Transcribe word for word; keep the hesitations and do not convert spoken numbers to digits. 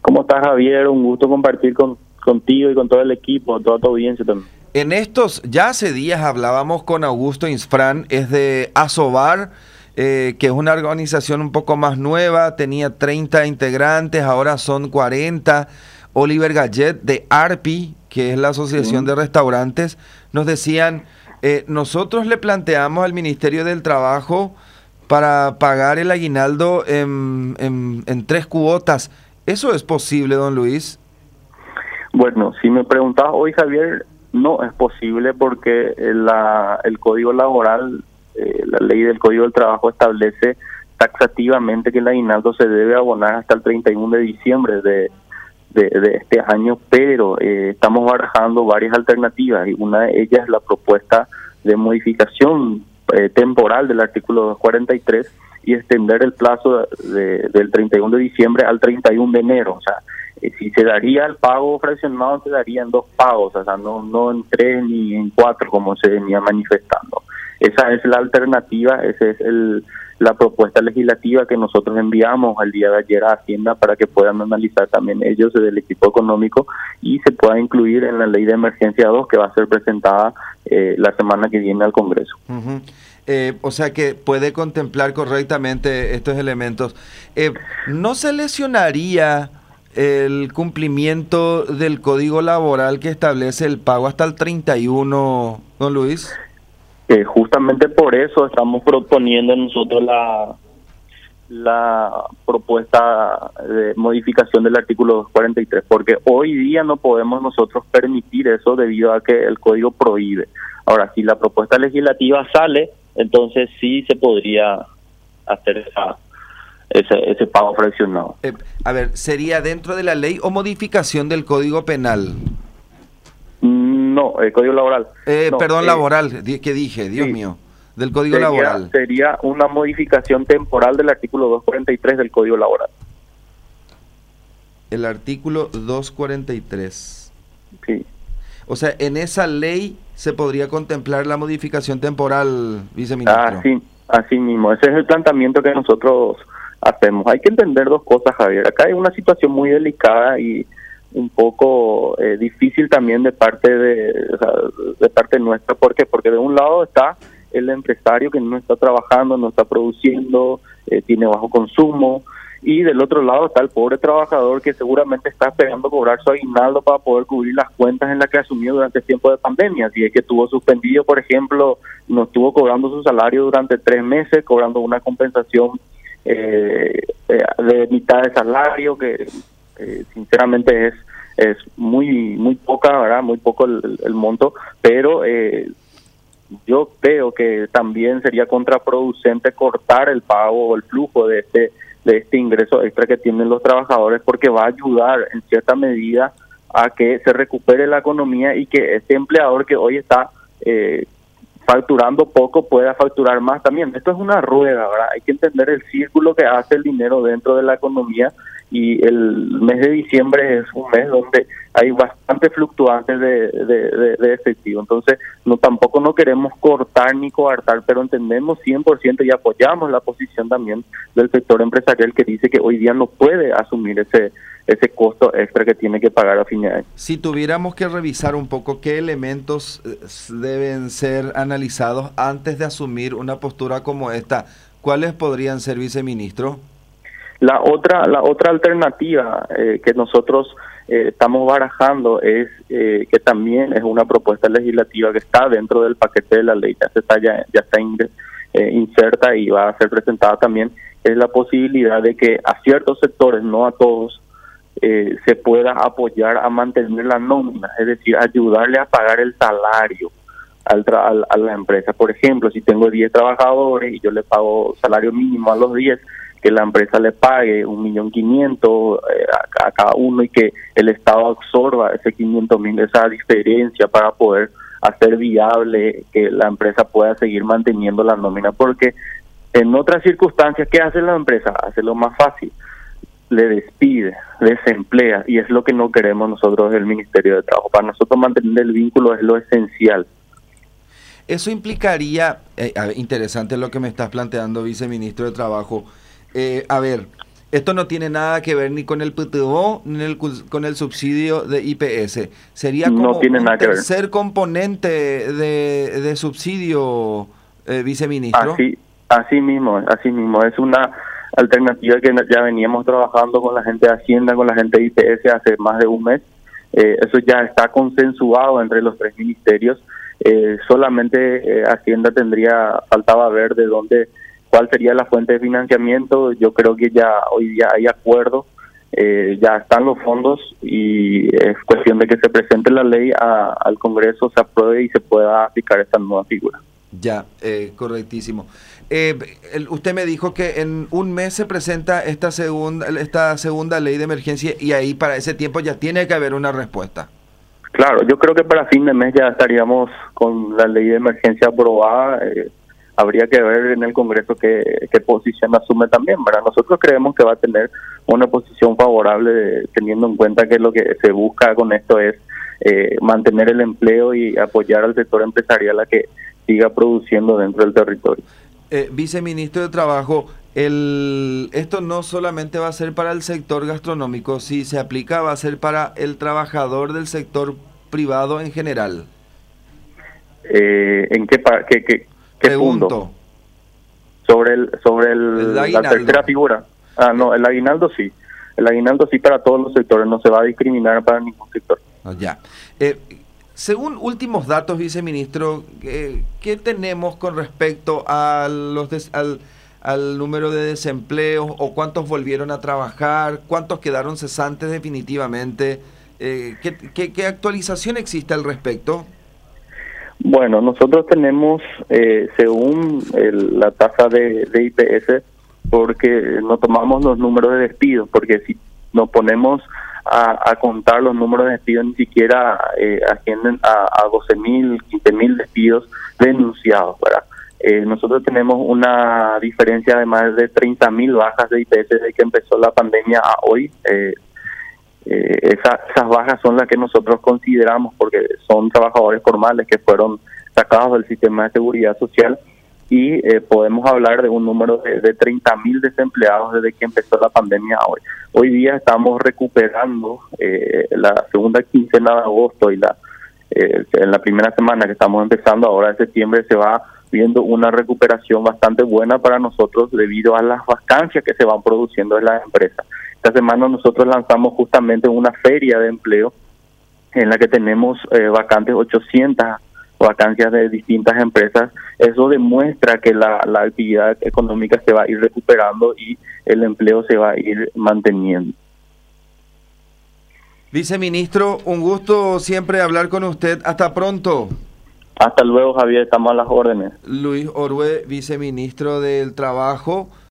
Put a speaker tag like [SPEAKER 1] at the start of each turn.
[SPEAKER 1] ¿Cómo estás, Javier? Un gusto compartir con, contigo y con todo el equipo, toda tu audiencia también.
[SPEAKER 2] En estos, ya hace días hablábamos con Augusto Insfrán, es de Asobar, eh, que es una organización un poco más nueva, tenía treinta integrantes, ahora son cuarenta. Oliver Gallet de ARPI, que es la Asociación
[SPEAKER 1] Sí.
[SPEAKER 2] de Restaurantes, nos decían, eh, nosotros le planteamos al Ministerio del Trabajo para pagar el aguinaldo en, en, en tres cuotas. ¿Eso es posible, don Luis?
[SPEAKER 1] Bueno, si me preguntas hoy, Javier, no es posible porque la, el Código Laboral, eh, la ley del Código del Trabajo establece taxativamente que el aguinaldo se debe abonar hasta el treinta y uno de diciembre de, de, de este año, pero eh, estamos barajando varias alternativas y una de ellas es la propuesta de modificación eh, temporal del artículo doscientos cuarenta y tres y extender el plazo de, del treinta y uno de diciembre al treinta y uno de enero. O sea, eh, si se daría el pago fraccionado, se daría en dos pagos, o sea, no, no en tres ni en cuatro como se venía manifestando. Esa es la alternativa, esa es el, la propuesta legislativa que nosotros enviamos al día de ayer a Hacienda para que puedan analizar también ellos desde el equipo económico y se pueda incluir en la ley de emergencia dos que va a ser presentada eh, la semana que viene al Congreso.
[SPEAKER 2] Uh-huh. Eh, o sea que puede contemplar correctamente estos elementos. Eh, ¿No se lesionaría el cumplimiento del Código Laboral que establece el pago hasta el treinta y uno, don Luis?
[SPEAKER 1] Eh, justamente por eso estamos proponiendo nosotros la la propuesta de modificación del artículo doscientos cuarenta y tres, porque hoy día no podemos nosotros permitir eso debido a que el código prohíbe. Ahora, si la propuesta legislativa sale, entonces sí se podría hacer esa, ese, ese pago fraccionado.
[SPEAKER 2] Eh, a ver, ¿sería dentro de la ley o modificación del Código Penal?
[SPEAKER 1] No, el Código Laboral.
[SPEAKER 2] Eh,
[SPEAKER 1] no,
[SPEAKER 2] perdón,
[SPEAKER 1] eh,
[SPEAKER 2] laboral, ¿qué dije? Dios
[SPEAKER 1] sí.
[SPEAKER 2] mío, del Código
[SPEAKER 1] sería,
[SPEAKER 2] Laboral.
[SPEAKER 1] Sería una modificación temporal del artículo doscientos cuarenta y tres del Código Laboral.
[SPEAKER 2] El artículo doscientos cuarenta y tres.
[SPEAKER 1] Sí.
[SPEAKER 2] O sea, en esa ley se podría contemplar la modificación temporal, viceministro.
[SPEAKER 1] Así, así mismo, ese es el planteamiento que nosotros hacemos. Hay que entender dos cosas, Javier. Acá hay una situación muy delicada y un poco eh, difícil también de parte de, o sea, de parte nuestra. ¿Por qué? Porque de un lado está el empresario que no está trabajando, no está produciendo, eh, tiene bajo consumo, y del otro lado está el pobre trabajador que seguramente está esperando cobrar su aguinaldo para poder cubrir las cuentas en las que asumió durante el tiempo de pandemia. Si es que estuvo suspendido, por ejemplo, no estuvo cobrando su salario durante tres meses, cobrando una compensación eh, de mitad de salario, que eh, sinceramente es es muy muy poca, ¿verdad? Muy poco el, el monto, pero eh, yo creo que también sería contraproducente cortar el pago o el flujo de este de este ingreso extra que tienen los trabajadores, porque va a ayudar en cierta medida a que se recupere la economía y que este empleador que hoy está eh, facturando poco pueda facturar más también. Esto es una rueda, ¿verdad? Hay que entender el círculo que hace el dinero dentro de la economía y el mes de diciembre es un mes donde hay bastante fluctuantes de, de, de, de efectivo. Entonces, no tampoco no queremos cortar ni coartar, pero entendemos cien por ciento y apoyamos la posición también del sector empresarial que dice que hoy día no puede asumir ese ese costo extra que tiene que pagar a fin de año.
[SPEAKER 2] Si tuviéramos que revisar un poco qué elementos deben ser analizados antes de asumir una postura como esta, ¿cuáles podrían ser, viceministro?
[SPEAKER 1] La otra la otra alternativa eh, que nosotros eh, estamos barajando es eh, que también es una propuesta legislativa que está dentro del paquete de la ley, ya está ya, ya está in, eh, inserta y va a ser presentada también, es la posibilidad de que a ciertos sectores, no a todos, Eh, se pueda apoyar a mantener la nómina, es decir, ayudarle a pagar el salario al tra al, a la empresa. Por ejemplo, si tengo diez trabajadores y yo le pago salario mínimo a los diez, que la empresa le pague un millón quinientos eh, a, a cada uno y que el Estado absorba ese quinientos mil, esa diferencia para poder hacer viable que la empresa pueda seguir manteniendo la nómina, porque en otras circunstancias, ¿qué hace la empresa? Hace lo más fácil, le despide, desemplea, y es lo que no queremos nosotros del Ministerio de Trabajo. Para nosotros mantener el vínculo es lo esencial.
[SPEAKER 2] Eso implicaría, eh, a ver, interesante lo que me estás planteando, viceministro de Trabajo, eh, a ver, Esto no tiene nada que ver ni con el P T U O ni el, con el subsidio de I P S. Sería como
[SPEAKER 1] no tiene
[SPEAKER 2] un
[SPEAKER 1] nada que ver.
[SPEAKER 2] tercer componente de, de subsidio, eh, viceministro.
[SPEAKER 1] Así, así mismo, así mismo. Es una alternativa que ya veníamos trabajando con la gente de Hacienda, con la gente de I P S hace más de un mes. Eh, eso ya está consensuado entre los tres ministerios. Eh, solamente eh, Hacienda tendría, faltaba ver de dónde, cuál sería la fuente de financiamiento. Yo creo que ya hoy día hay acuerdo, eh, ya están los fondos y es cuestión de que se presente la ley a, al Congreso, se apruebe y se pueda aplicar esta nueva figura.
[SPEAKER 2] Ya, eh, correctísimo. Eh, el, usted me dijo que en un mes se presenta esta segunda, esta segunda ley de emergencia y ahí para ese tiempo ya tiene que haber una respuesta.
[SPEAKER 1] Claro, yo creo que para fin de mes ya estaríamos con la ley de emergencia aprobada. Eh, habría que ver en el Congreso qué, qué posición asume también, ¿verdad? Nosotros creemos que va a tener una posición favorable, teniendo en cuenta que lo que se busca con esto es eh, mantener el empleo y apoyar al sector empresarial a que siga produciendo dentro del territorio.
[SPEAKER 2] Eh, viceministro de Trabajo, el, esto no solamente va a ser para el sector gastronómico, si se aplica va a ser para el trabajador del sector privado en general.
[SPEAKER 1] Eh, ¿En qué, qué, qué, qué
[SPEAKER 2] Pregunto.
[SPEAKER 1] punto? Sobre el sobre el,
[SPEAKER 2] el
[SPEAKER 1] la tercera figura. Ah, no, el aguinaldo sí. El aguinaldo sí para todos los sectores, no se va a discriminar para ningún sector.
[SPEAKER 2] Oh, ya. Eh, Según últimos datos, viceministro, ¿qué, qué tenemos con respecto a los des, al, al número de desempleos o cuántos volvieron a trabajar, cuántos quedaron cesantes definitivamente? Eh, ¿qué, qué, ¿Qué actualización existe al respecto?
[SPEAKER 1] Bueno, nosotros tenemos, eh, según el, la tasa de, de I P S, porque no tomamos los números de despidos, porque si nos ponemos A, a contar los números de despidos, ni siquiera eh, ascienden a, a doce mil, quince mil despidos denunciados, ¿verdad? Eh, nosotros tenemos una diferencia de más de treinta mil bajas de I P S desde que empezó la pandemia a hoy. Eh, eh, esa, esas bajas son las que nosotros consideramos porque son trabajadores formales que fueron sacados del sistema de seguridad social. Y eh, podemos hablar de un número de, de treinta mil desempleados desde que empezó la pandemia a hoy. Hoy día estamos recuperando eh, la segunda quincena de agosto y la eh, en la primera semana que estamos empezando ahora de septiembre se va viendo una recuperación bastante buena para nosotros debido a las vacancias que se van produciendo en las empresas. Esta semana nosotros lanzamos justamente una feria de empleo en la que tenemos eh, vacantes ochocientas vacancias de distintas empresas. Eso demuestra que la, la actividad económica se va a ir recuperando y el empleo se va a ir manteniendo.
[SPEAKER 2] Viceministro, un gusto siempre hablar con usted. Hasta pronto.
[SPEAKER 1] Hasta luego, Javier, estamos a las órdenes.
[SPEAKER 2] Luis Orue, viceministro del Trabajo.